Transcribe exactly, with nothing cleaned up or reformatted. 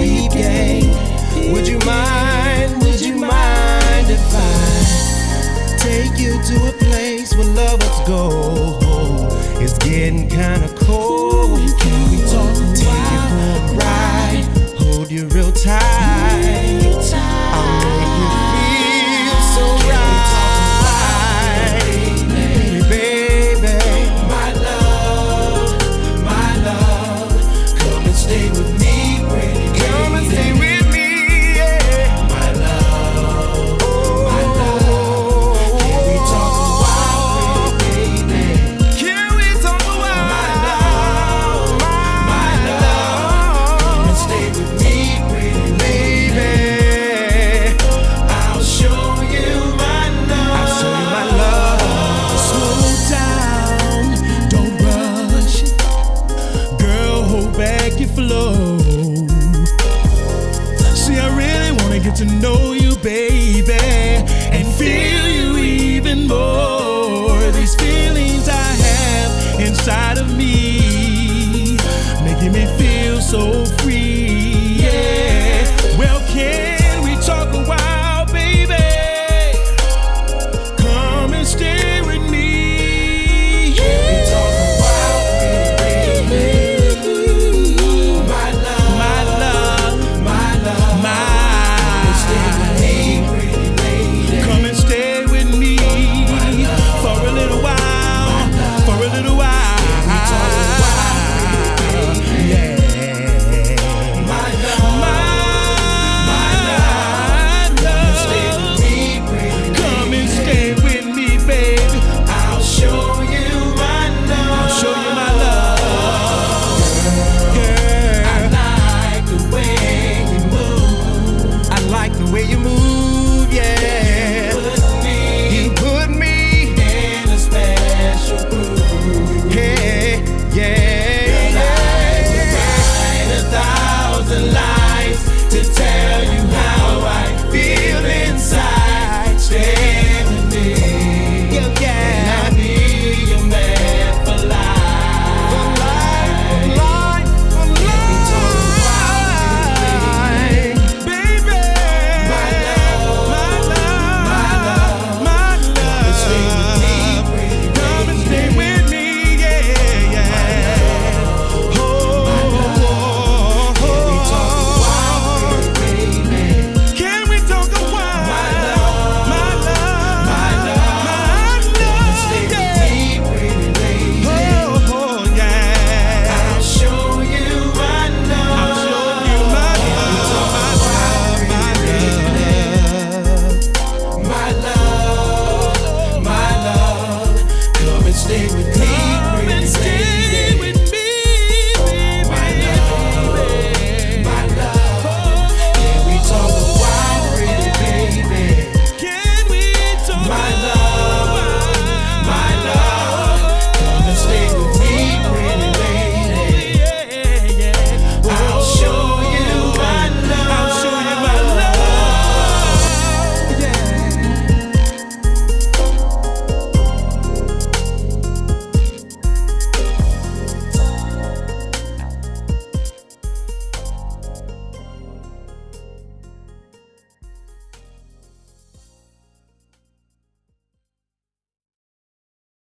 peep game. Would you mind, would you mind if I take you to a place where lovers go? It's getting kinda cold. Can we talk a Take while? You for a ride, hold you real tight. I'll make you feel so right. Baby, baby, my love, my love, come and stay with me, pretty baby. Come and stay with me, yeah. My love, oh, my love. Can we talk a while, pretty baby? Can we talk a while? My love, my, my love, come and stay with me, pretty baby. I'll show you my love. I'll show you my love. Slow down, don't rush. Girl, hold back your flow. See, I really wanna get to know